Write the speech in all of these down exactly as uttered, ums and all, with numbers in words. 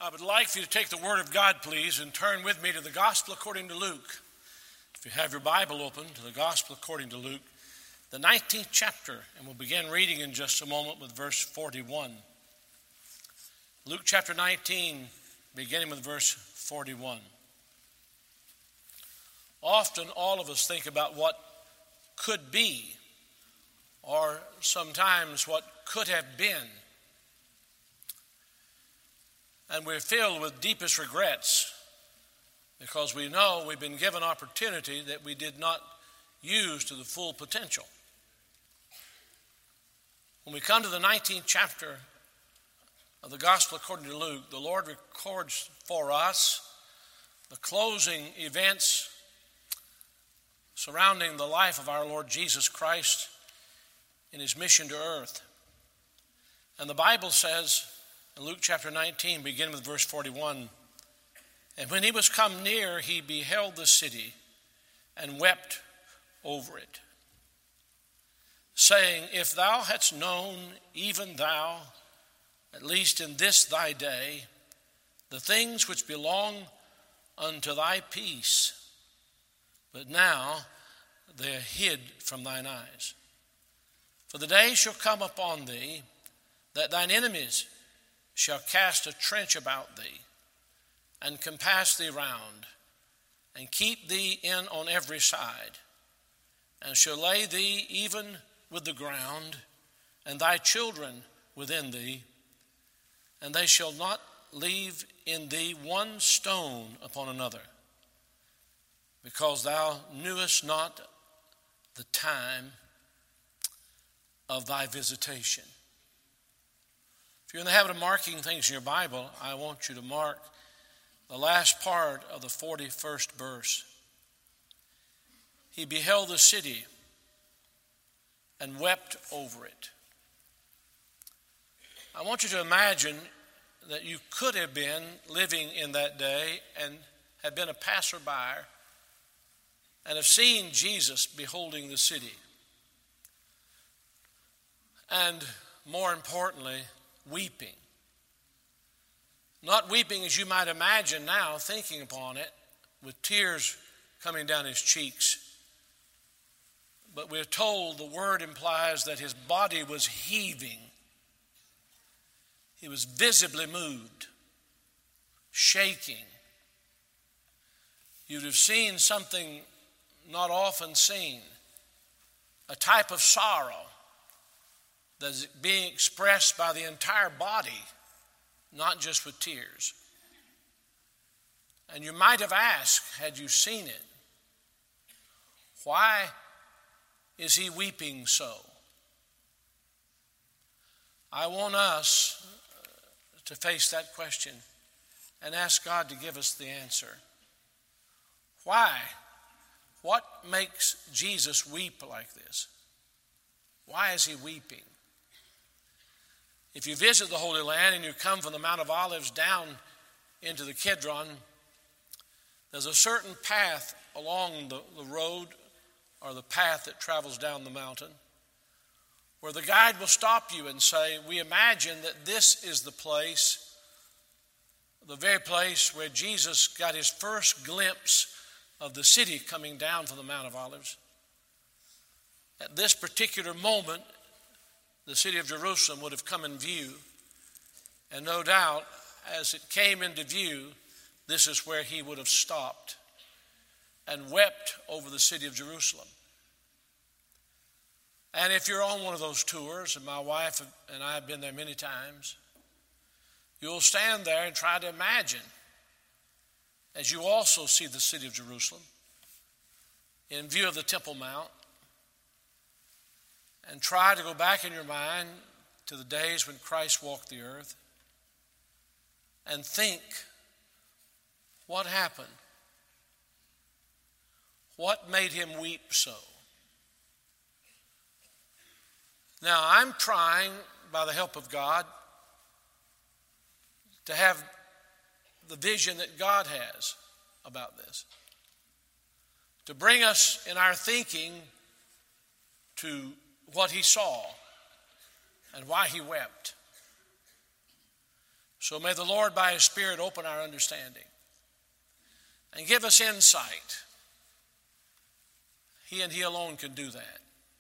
I would like for you to take the Word of God, please, and turn with me to the Gospel according to Luke. If you have your Bible open to the Gospel according to Luke, the nineteenth chapter, and we'll begin reading in just a moment with verse forty-one. Luke chapter nineteen, beginning with verse forty-one. Often all of us think about what could be, or sometimes what could have been. And we're filled with deepest regrets because we know we've been given opportunity that we did not use to the full potential. When we come to the nineteenth chapter of the Gospel according to Luke, the Lord records for us the closing events surrounding the life of our Lord Jesus Christ in his mission to earth. And the Bible says in Luke chapter nineteen, beginning with verse forty-one, "And when he was come near, he beheld the city and wept over it, saying, If thou hadst known, even thou, at least in this thy day, the things which belong unto thy peace, but now they are hid from thine eyes. For the day shall come upon thee that thine enemies shall cast a trench about thee, and compass thee round, and keep thee in on every side, and shall lay thee even with the ground, and thy children within thee, and they shall not leave in thee one stone upon another, because thou knewest not the time of thy visitation." If you're in the habit of marking things in your Bible, I want you to mark the last part of the forty-first verse. He beheld the city and wept over it. I want you to imagine that you could have been living in that day and have been a passerby and have seen Jesus beholding the city. And more importantly, weeping. Not weeping as you might imagine now, thinking upon it, with tears coming down his cheeks. But we're told the word implies that his body was heaving. He was visibly moved, shaking. You'd have seen something not often seen, a type of sorrow that's being expressed by the entire body, not just with tears. And you might have asked, had you seen it, why is he weeping so? I want us to face that question and ask God to give us the answer. Why? What makes Jesus weep like this? Why is he weeping? If you visit the Holy Land and you come from the Mount of Olives down into the Kidron, there's a certain path along the, the road or the path that travels down the mountain where the guide will stop you and say, we imagine that this is the place, the very place where Jesus got his first glimpse of the city coming down from the Mount of Olives. At this particular moment, the city of Jerusalem would have come in view, and no doubt, as it came into view, this is where he would have stopped and wept over the city of Jerusalem. And if you're on one of those tours, and my wife and I have been there many times, you'll stand there and try to imagine, as you also see the city of Jerusalem, in view of the Temple Mount, and try to go back in your mind to the days when Christ walked the earth and think, what happened? What made him weep so? Now, I'm trying, by the help of God, to have the vision that God has about this, to bring us in our thinking to what he saw and why he wept. So may the Lord by his Spirit open our understanding and give us insight. He and he alone can do that.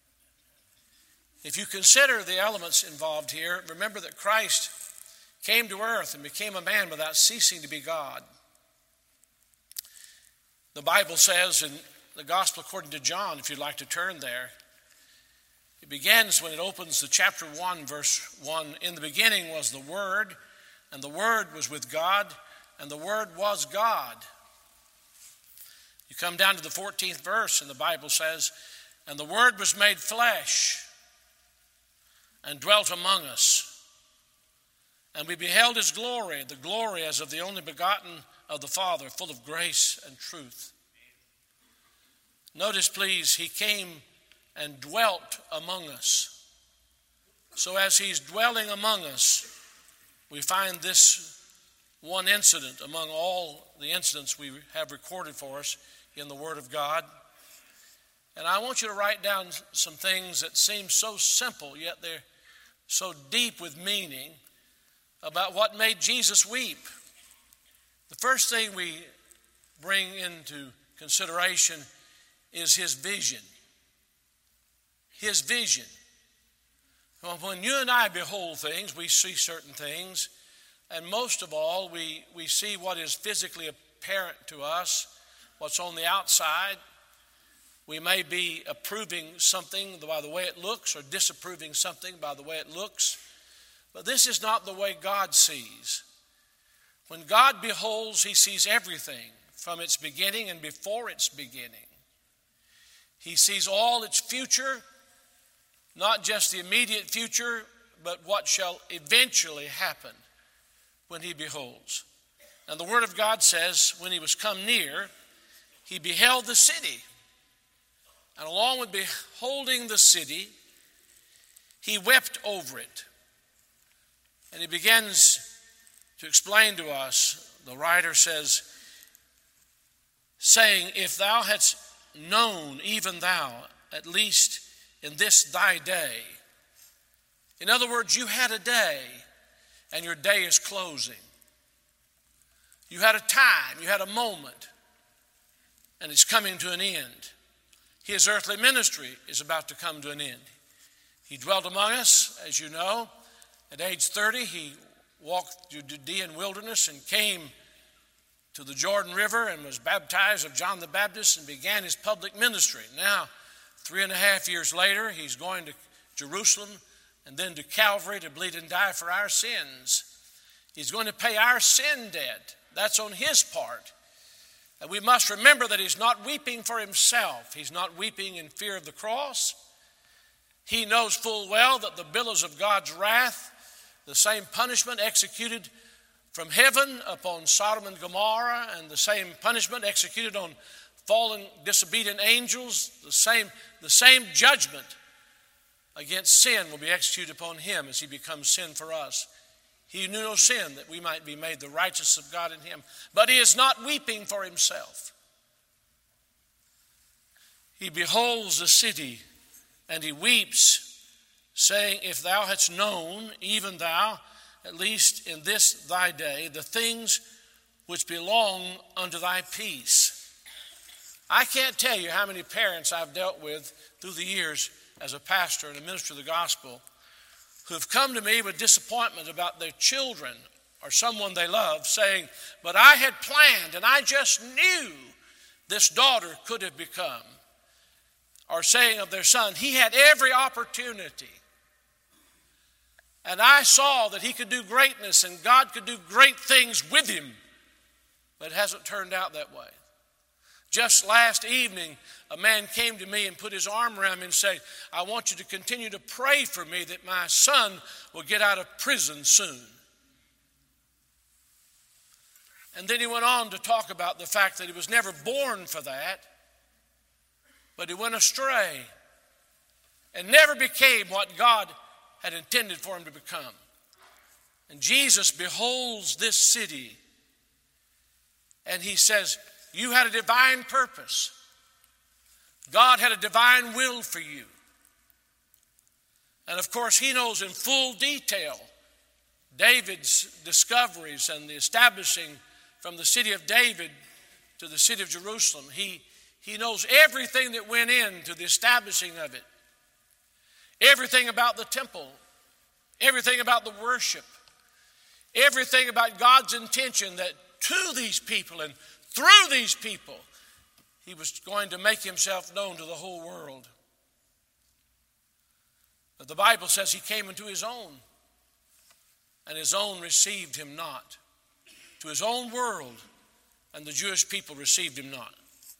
If you consider the elements involved here, remember that Christ came to earth and became a man without ceasing to be God. The Bible says in the Gospel according to John, if you'd like to turn there, it begins when it opens the chapter one, verse one. In the beginning was the Word, and the Word was with God, and the Word was God. You come down to the fourteenth verse, and the Bible says, and the Word was made flesh and dwelt among us. And we beheld his glory, the glory as of the only begotten of the Father, full of grace and truth. Notice, please, he came and dwelt among us. So as he's dwelling among us, we find this one incident among all the incidents we have recorded for us in the Word of God. And I want you to write down some things that seem so simple, yet they're so deep with meaning about what made Jesus weep. The first thing we bring into consideration is his vision. His vision. When you and I behold things, we see certain things, and most of all, we, we see what is physically apparent to us, what's on the outside. We may be approving something by the way it looks or disapproving something by the way it looks. But this is not the way God sees. When God beholds, he sees everything from its beginning and before its beginning. He sees all its future, not just the immediate future, but what shall eventually happen when he beholds. And the Word of God says, when he was come near, he beheld the city. And along with beholding the city, he wept over it. And he begins to explain to us, the writer says, saying, if thou hadst known, even thou, at least in this thy day. In other words, you had a day, and your day is closing. You had a time, you had a moment, and it's coming to an end. His earthly ministry is about to come to an end. He dwelt among us, as you know. At age thirty, he walked through Judean wilderness and came to the Jordan River and was baptized of John the Baptist and began his public ministry. Now, three and a half years later, he's going to Jerusalem and then to Calvary to bleed and die for our sins. He's going to pay our sin debt. That's on his part. And we must remember that he's not weeping for himself. He's not weeping in fear of the cross. He knows full well that the billows of God's wrath, the same punishment executed from heaven upon Sodom and Gomorrah, and the same punishment executed on fallen disobedient angels, the same, the same judgment against sin will be executed upon him as he becomes sin for us. He knew no sin, that we might be made the righteousness of God in him. But he is not weeping for himself. He beholds the city, and he weeps, saying, if thou hadst known, even thou, at least in this thy day, the things which belong unto thy peace. I can't tell you how many parents I've dealt with through the years as a pastor and a minister of the gospel who have come to me with disappointment about their children or someone they love, saying, but I had planned and I just knew this daughter could have become. Or saying of their son, he had every opportunity. And I saw that he could do greatness and God could do great things with him. But it hasn't turned out that way. Just last evening, a man came to me and put his arm around me and said, I want you to continue to pray for me that my son will get out of prison soon. And then he went on to talk about the fact that he was never born for that, but he went astray and never became what God had intended for him to become. And Jesus beholds this city and he says, you had a divine purpose. God had a divine will for you. And of course, he knows in full detail David's discoveries and the establishing from the city of David to the city of Jerusalem. He, he knows everything that went into the establishing of it. Everything about the temple, everything about the worship, everything about God's intention that to these people and through these people, he was going to make himself known to the whole world. But the Bible says he came into his own, and his own received him not. To his own world, and the Jewish people received him not.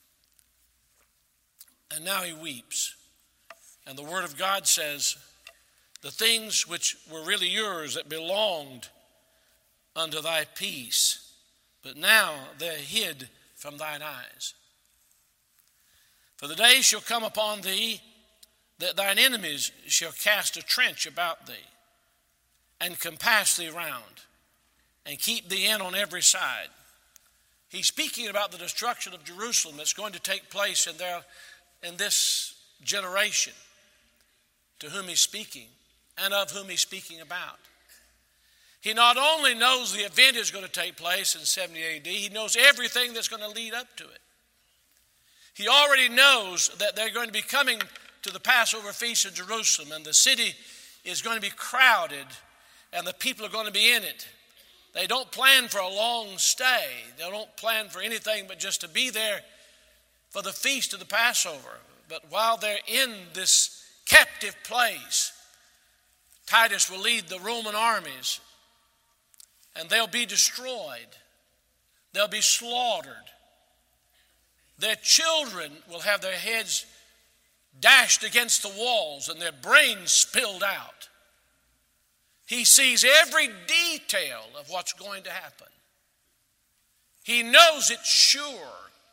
And now he weeps. And the Word of God says, the things which were really yours that belonged unto thy peace, but now they're hid from thine eyes. For the day shall come upon thee that thine enemies shall cast a trench about thee, and compass thee round, and keep thee in on every side. He's speaking about the destruction of Jerusalem that's going to take place in, their, in this generation to whom he's speaking and of whom he's speaking about. He not only knows the event is going to take place in seventy A D, he knows everything that's going to lead up to it. He already knows that they're going to be coming to the Passover feast in Jerusalem, and the city is going to be crowded, and the people are going to be in it. They don't plan for a long stay. They don't plan for anything but just to be there for the feast of the Passover. But while they're in this captive place, Titus will lead the Roman armies, and they'll be destroyed. They'll be slaughtered. Their children will have their heads dashed against the walls and their brains spilled out. He sees every detail of what's going to happen. He knows it's sure.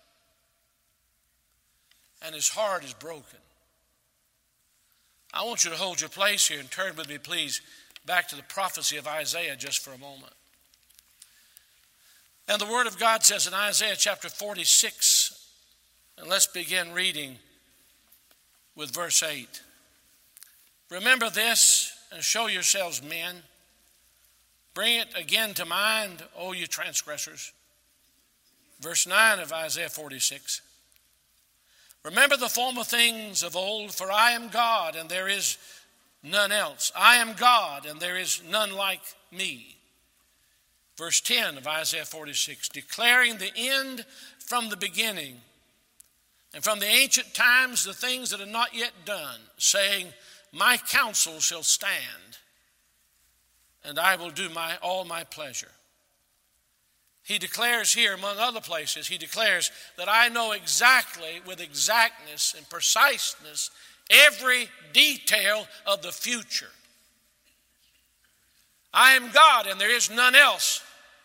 And his heart is broken. I want you to hold your place here and turn with me, please, back to the prophecy of Isaiah just for a moment. And the Word of God says in Isaiah chapter forty-six, and let's begin reading with verse eight. Remember this and show yourselves men. Bring it again to mind, O you transgressors. Verse nine of Isaiah forty-six. Remember the former things of old, for I am God and there is none else. I am God and there is none like me. Verse ten of Isaiah forty-six, declaring the end from the beginning, and from the ancient times the things that are not yet done, saying, my counsel shall stand, and I will do my all my pleasure. He declares here, among other places, he declares that I know exactly, with exactness and preciseness, every detail of the future. I am God and there is none else.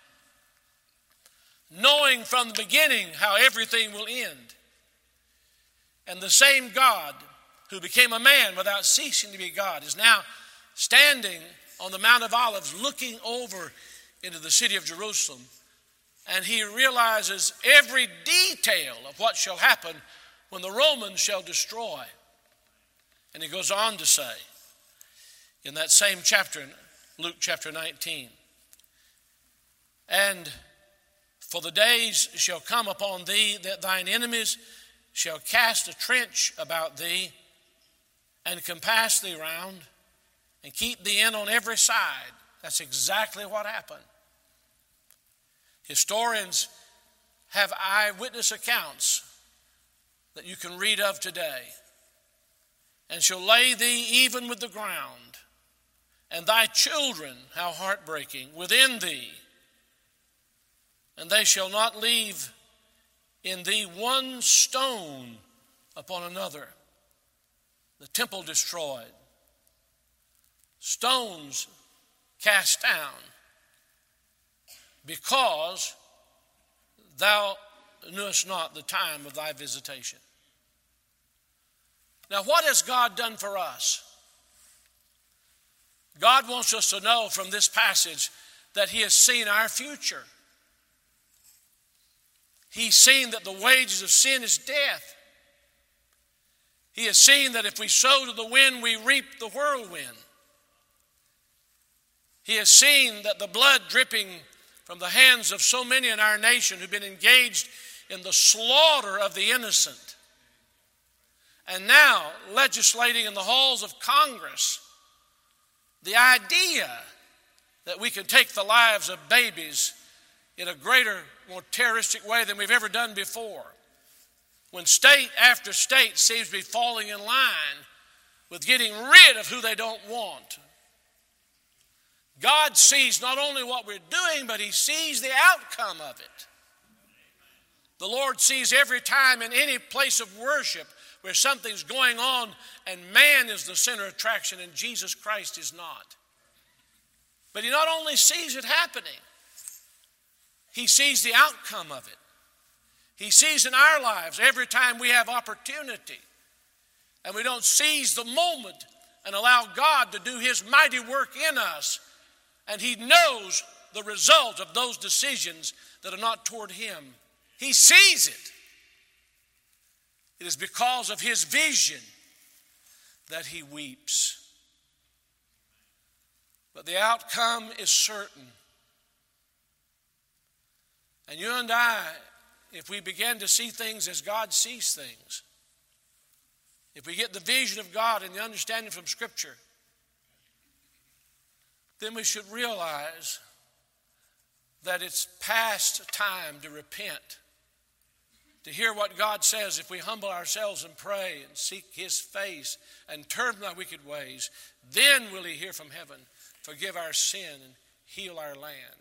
Knowing from the beginning how everything will end. And the same God who became a man without ceasing to be God is now standing on the Mount of Olives looking over into the city of Jerusalem. And he realizes every detail of what shall happen when the Romans shall destroy. And he goes on to say in that same chapter, in Luke chapter nineteen, and for the days shall come upon thee that thine enemies shall cast a trench about thee and compass thee round and keep thee in on every side. That's exactly what happened. Historians have eyewitness accounts that you can read of today. And shall lay thee even with the ground, and thy children, how heartbreaking, within thee. And they shall not leave in thee one stone upon another. The temple destroyed. Stones cast down. Because thou knewest not the time of thy visitation. Now, what has God done for us? God wants us to know from this passage that he has seen our future. He's seen that the wages of sin is death. He has seen that if we sow to the wind, we reap the whirlwind. He has seen that the blood dripping from the hands of so many in our nation who've been engaged in the slaughter of the innocent. And now, legislating in the halls of Congress, the idea that we can take the lives of babies in a greater, more terroristic way than we've ever done before. When state after state seems to be falling in line with getting rid of who they don't want. God sees not only what we're doing, but he sees the outcome of it. The Lord sees every time in any place of worship where something's going on and man is the center of attraction and Jesus Christ is not. But he not only sees it happening, he sees the outcome of it. He sees in our lives every time we have opportunity and we don't seize the moment and allow God to do his mighty work in us, and he knows the result of those decisions that are not toward him. He sees it. It is because of his vision that he weeps. But the outcome is certain. And you and I, if we begin to see things as God sees things, if we get the vision of God and the understanding from Scripture, then we should realize that it's past time to repent, to hear what God says. If we humble ourselves and pray and seek his face and turn from our wicked ways, then will he hear from heaven, forgive our sin, and heal our land.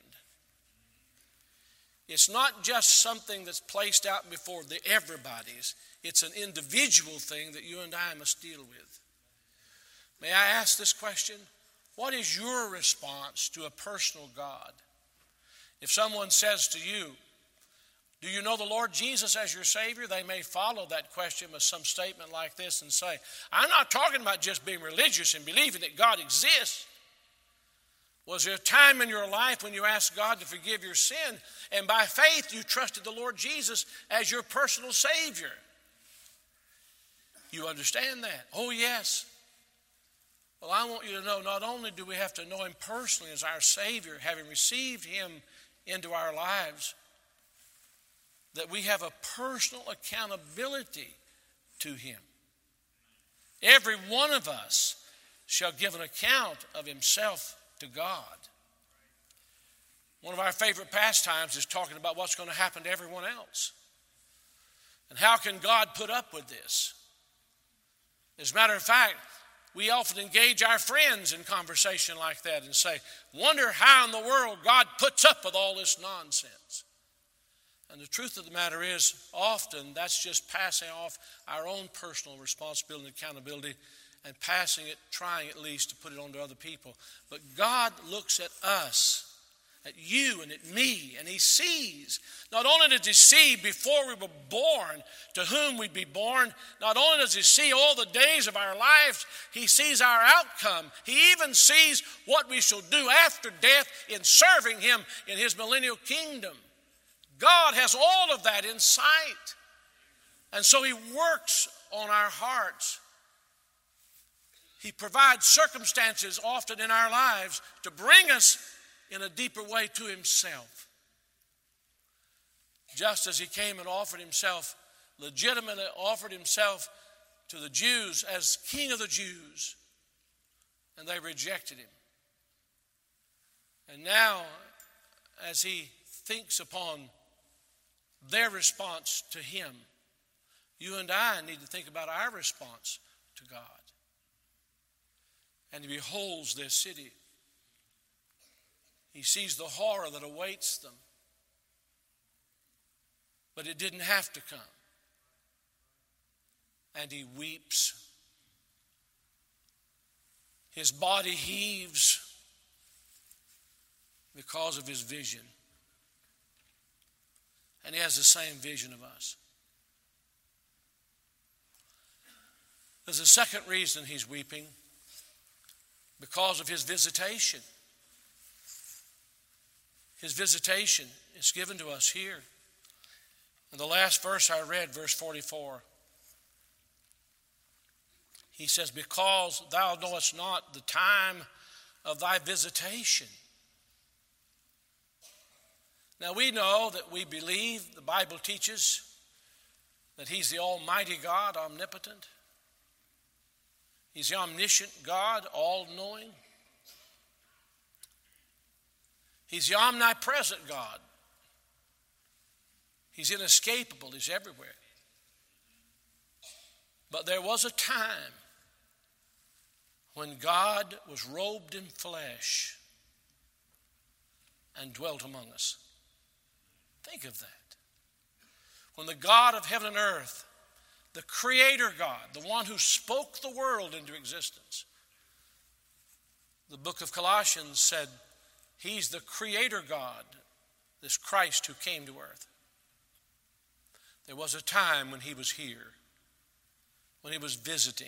It's not just something that's placed out before the everybody's. It's an individual thing that you and I must deal with. May I ask this question? What is your response to a personal God? If someone says to you, do you know the Lord Jesus as your Savior? They may follow that question with some statement like this and say, I'm not talking about just being religious and believing that God exists. Was there a time in your life when you asked God to forgive your sin and by faith you trusted the Lord Jesus as your personal Savior? You understand that? Oh, yes. Well, I want you to know not only do we have to know him personally as our Savior, having received him into our lives, that we have a personal accountability to him. Every one of us shall give an account of himself to God. One of our favorite pastimes is talking about what's going to happen to everyone else. And how can God put up with this? As a matter of fact, we often engage our friends in conversation like that and say, wonder how in the world God puts up with all this nonsense. And the truth of the matter is, often that's just passing off our own personal responsibility and accountability and passing it, trying at least to put it onto other people. But God looks at us, at you and at me, and he sees. Not only does he see before we were born to whom we'd be born, not only does he see all the days of our lives, he sees our outcome. He even sees what we shall do after death in serving him in his millennial kingdom. God has all of that in sight. And so he works on our hearts. He provides circumstances often in our lives to bring us in a deeper way to himself. Just as he came and offered himself, legitimately offered himself to the Jews as King of the Jews, and they rejected him. And now, as he thinks upon their response to him, you and I need to think about our response to God. And he beholds their city. He sees the horror that awaits them. But it didn't have to come. And he weeps. His body heaves because of his vision. And he has the same vision of us. There's a second reason he's weeping. Because of his visitation. His visitation is given to us here. In the last verse I read, verse forty-four, he says, because thou knowest not the time of thy visitation. Now we know that we believe, the Bible teaches, that he's the Almighty God, omnipotent. He's the omniscient God, all-knowing. He's the omnipresent God. He's inescapable. He's everywhere. But there was a time when God was robed in flesh and dwelt among us. Think of that. When the God of heaven and earth, the Creator God, the one who spoke the world into existence, the book of Colossians said, he's the Creator God, this Christ who came to earth. There was a time when he was here, when he was visiting.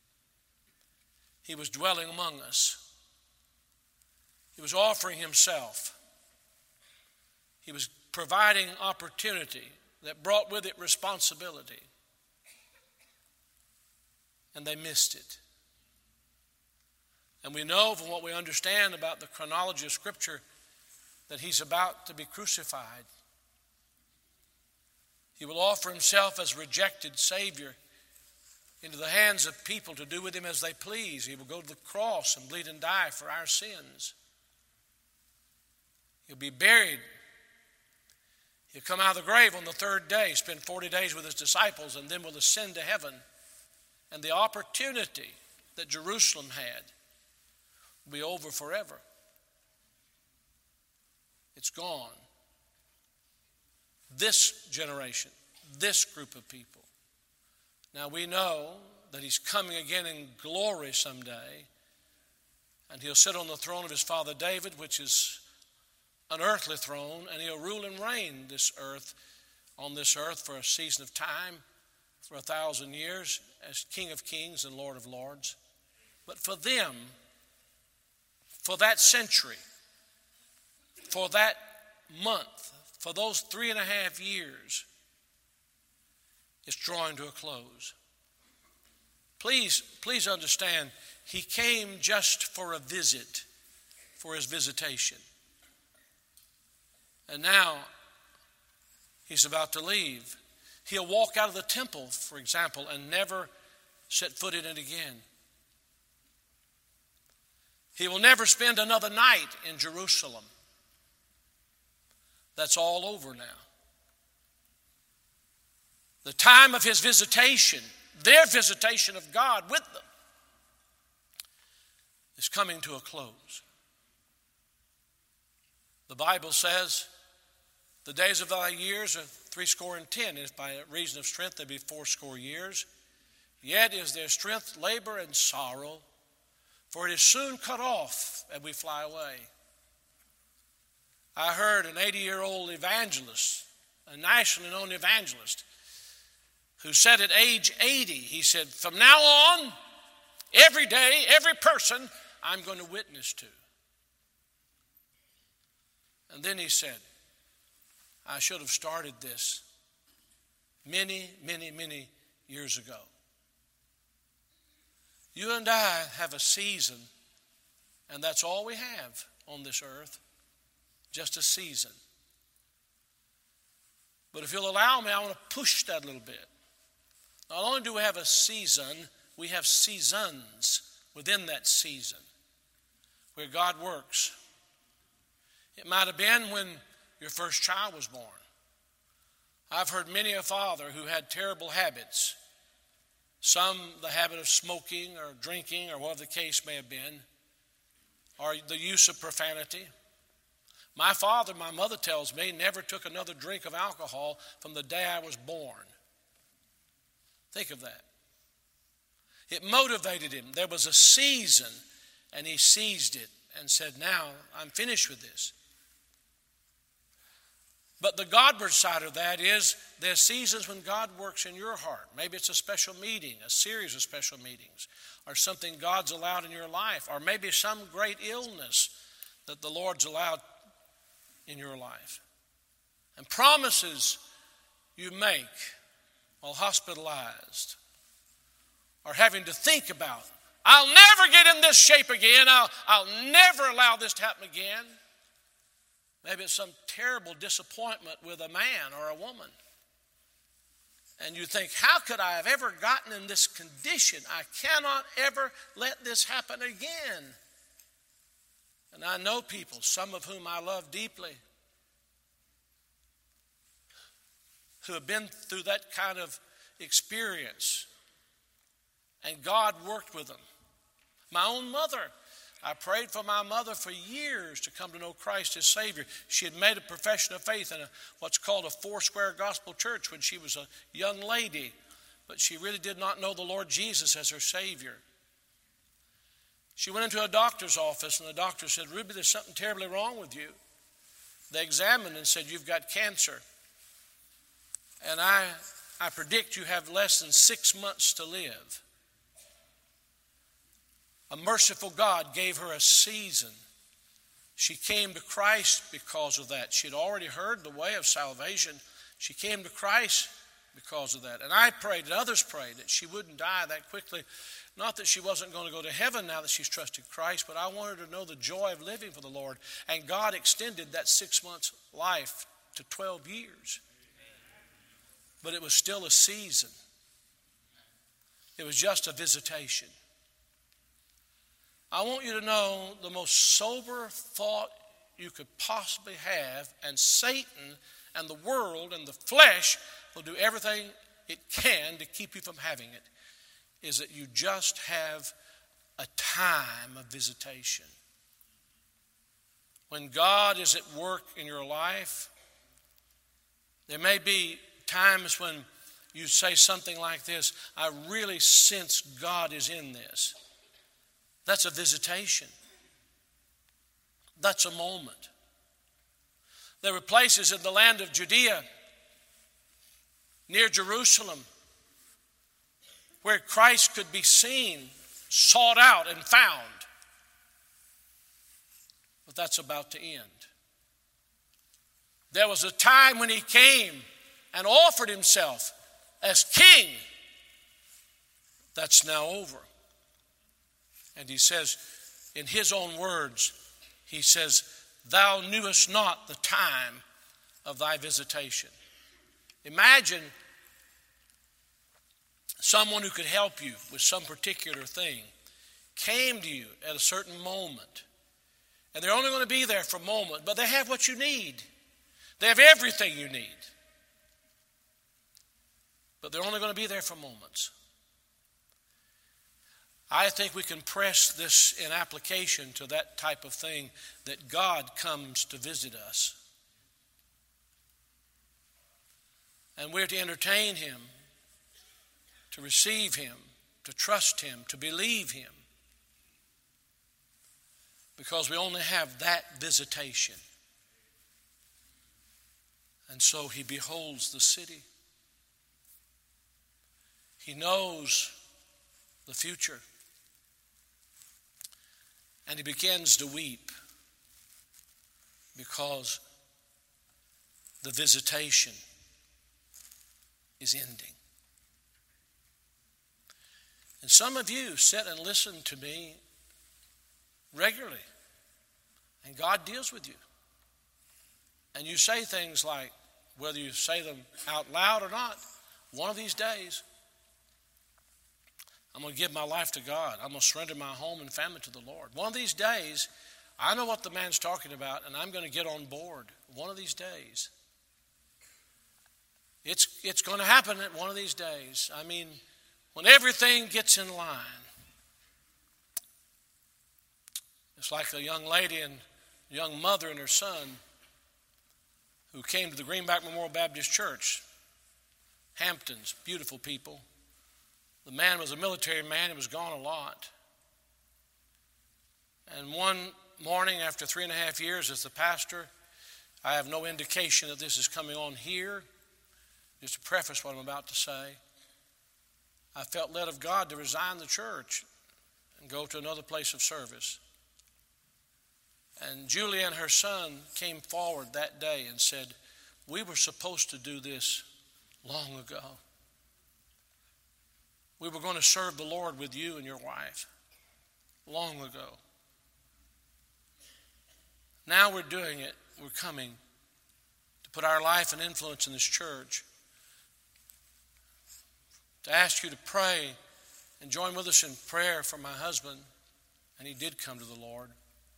He was dwelling among us. He was offering himself. He was providing opportunity that brought with it responsibility. And they missed it. And we know from what we understand about the chronology of Scripture that he's about to be crucified. He will offer himself as rejected Savior into the hands of people to do with him as they please. He will go to the cross and bleed and die for our sins. He'll be buried. He'll come out of the grave on the third day, spend forty days with his disciples, and then will ascend to heaven. And the opportunity that Jerusalem had will be over forever. It's gone. This generation, this group of people. Now we know that he's coming again in glory someday, and he'll sit on the throne of his father David, which is an earthly throne, and he'll rule and reign this earth, on this earth for a season of time, for a thousand years, as King of Kings and Lord of Lords. But for them, for that century, for that month, for those three and a half years, it's drawing to a close. Please, please understand, he came just for a visit, for his visitation. And now he's about to leave. He'll walk out of the temple, for example, and never set foot in it again. He will never spend another night in Jerusalem. That's all over now. The time of his visitation, their visitation of God with them, is coming to a close. The Bible says, the days of thy years are threescore and ten. If by reason of strength there be fourscore years, yet is there strength, labor, and sorrow, for it is soon cut off, and we fly away. I heard an eighty-year-old evangelist, a nationally known evangelist, who said at age eighty, he said, from now on, every day, every person I'm going to witness to. And then he said, I should have started this many, many, many years ago. You and I have a season, and that's all we have on this earth, just a season. But if you'll allow me, I want to push that a little bit. Not only do we have a season, we have seasons within that season where God works. It might have been when your first child was born. I've heard many a father who had terrible habits, some the habit of smoking or drinking or whatever the case may have been, or the use of profanity. My father, my mother tells me, never took another drink of alcohol from the day I was born. Think of that. It motivated him. There was a season, and he seized it and said, now I'm finished with this. But the Godward side of that is there's seasons when God works in your heart. Maybe it's a special meeting, a series of special meetings, or something God's allowed in your life, or maybe some great illness that the Lord's allowed in your life. And promises you make while hospitalized, or having to think about, I'll never get in this shape again. I'll, I'll never allow this to happen again. Maybe it's some terrible disappointment with a man or a woman. And you think, how could I have ever gotten in this condition? I cannot ever let this happen again. And I know people, some of whom I love deeply, who have been through that kind of experience. And God worked with them. My own mother, I prayed for my mother for years to come to know Christ as Savior. She had made a profession of faith in a, what's called a Foursquare Gospel Church when she was a young lady, but she really did not know the Lord Jesus as her Savior. She went into a doctor's office, and the doctor said, Ruby, there's something terribly wrong with you. They examined and said, you've got cancer. And I, I predict you have less than six months to live. A merciful God gave her a season. She came to Christ because of that. She had already heard the way of salvation. She came to Christ because of that. And I prayed, and others prayed, that she wouldn't die that quickly. Not that she wasn't going to go to heaven now that she's trusted Christ, but I wanted her to know the joy of living for the Lord. And God extended that six months life to twelve years. But it was still a season. It was just a visitation. I want you to know the most sober thought you could possibly have, and Satan and the world and the flesh will do everything it can to keep you from having it, is that you just have a time of visitation. When God is at work in your life, there may be times when you say something like this, I really sense God is in this. That's a visitation. That's a moment. There were places in the land of Judea, near Jerusalem, where Christ could be seen, sought out, and found. But that's about to end. There was a time when he came and offered himself as king. That's now over. And he says, in his own words, he says, thou knewest not the time of thy visitation. Imagine someone who could help you with some particular thing came to you at a certain moment. And they're only going to be there for a moment, but they have what you need. They have everything you need. But they're only going to be there for moments. I think we can press this in application to that type of thing, that God comes to visit us. And we're to entertain him, to receive him, to trust him, to believe him. Because we only have that visitation. And so he beholds the city. He knows the future. And he begins to weep because the visitation is ending. And some of you sit and listen to me regularly, and God deals with you. And you say things like, whether you say them out loud or not, one of these days, I'm going to give my life to God. I'm going to surrender my home and family to the Lord. One of these days, I know what the man's talking about, and I'm going to get on board. One of these days. It's, it's going to happen at one of these days. I mean, when everything gets in line. It's like a young lady and a young mother and her son who came to the Greenback Memorial Baptist Church. Hamptons, beautiful people. The man was a military man. He was gone a lot. And one morning after three and a half years as the pastor, I have no indication that this is coming on here. Just to preface what I'm about to say, I felt led of God to resign the church and go to another place of service. And Julie and her son came forward that day and said, we were supposed to do this long ago. We were going to serve the Lord with you and your wife. long ago. Now we're doing it. We're coming to put our life and influence in this church. To ask you to pray and join with us in prayer for my husband. And he did come to the Lord.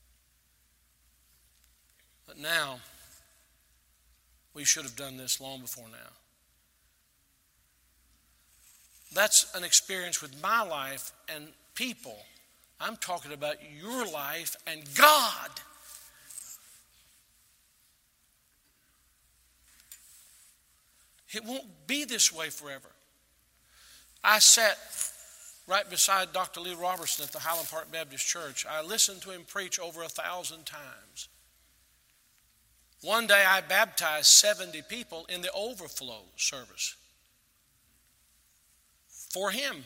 But now, we should have done this long before now. That's an experience with my life and people. I'm talking about your life and God. It won't be this way forever. I sat right beside Doctor Lee Robertson at the Highland Park Baptist Church. I listened to him preach over a thousand times. One day I baptized seventy people in the overflow service for him.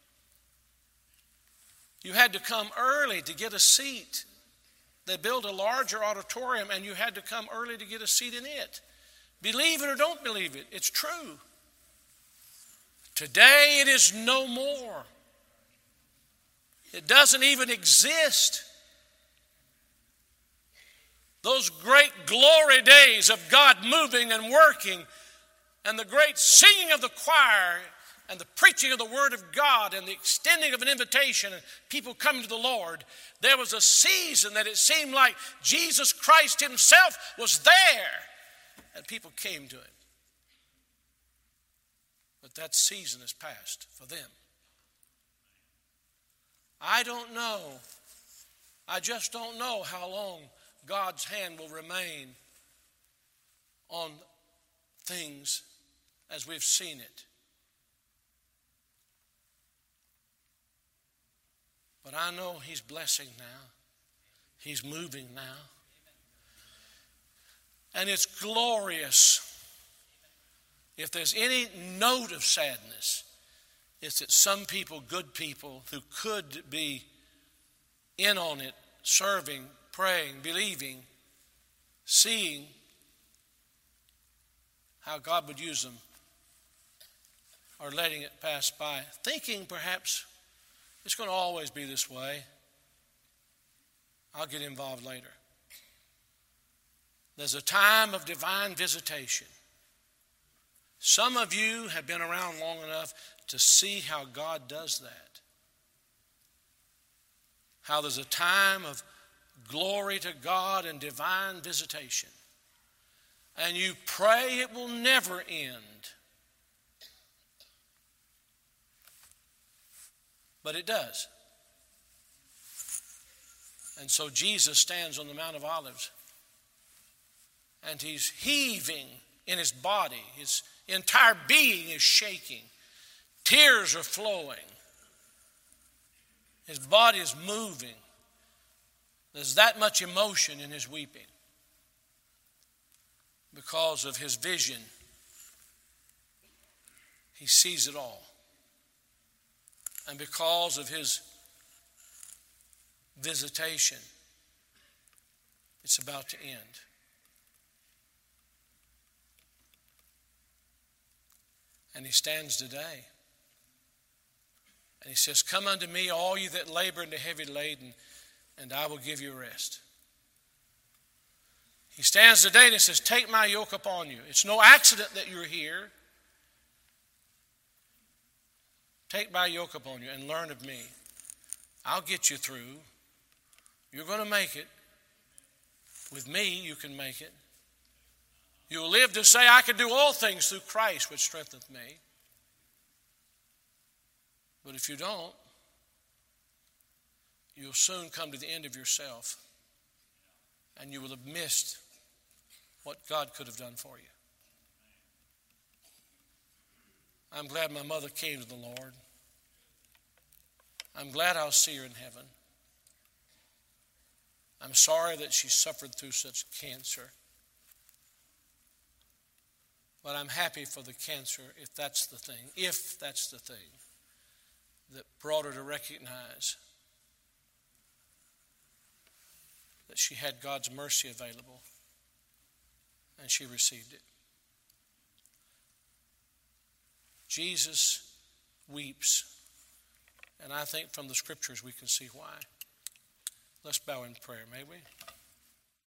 You had to come early to get a seat. They built a larger auditorium and you had to come early to get a seat in it. Believe it or don't believe it, it's true. Today it is no more. It doesn't even exist. Those great glory days of God moving and working, and the great singing of the choir, and the preaching of the Word of God, and the extending of an invitation, and people coming to the Lord, there was a season that it seemed like Jesus Christ himself was there, and people came to him. But that season is past for them. I don't know. I just don't know how long God's hand will remain on things as we've seen it. But I know he's blessing now. He's moving now. And it's glorious. If there's any note of sadness, it's that some people, good people, who could be in on it, serving, praying, believing, seeing how God would use them, are letting it pass by, thinking perhaps it's going to always be this way. I'll get involved later. There's a time of divine visitation. Some of you have been around long enough to see how God does that. How there's a time of glory to God and divine visitation. And you pray it will never end. But it does. And so Jesus stands on the Mount of Olives. And he's heaving in his body. His entire being is shaking. Tears are flowing. His body is moving. There's that much emotion in his weeping because of his vision. He sees it all. And because of his visitation, it's about to end. And he stands today. And he says, "Come unto me, all you that labor and are heavy laden, and I will give you rest." He stands today and he says, "Take my yoke upon you." It's no accident that you're here. Take my yoke upon you and learn of me. I'll get you through. You're going to make it. With me, you can make it. You'll live to say, "I can do all things through Christ, which strengtheneth me." But if you don't, you'll soon come to the end of yourself, and you will have missed what God could have done for you. I'm glad my mother came to the Lord. I'm glad I'll see her in heaven. I'm sorry that she suffered through such cancer. But I'm happy for the cancer, if that's the thing, if that's the thing that brought her to recognize that she had God's mercy available, and she received it. Jesus weeps, and I think from the scriptures we can see why. Let's bow in prayer, may we?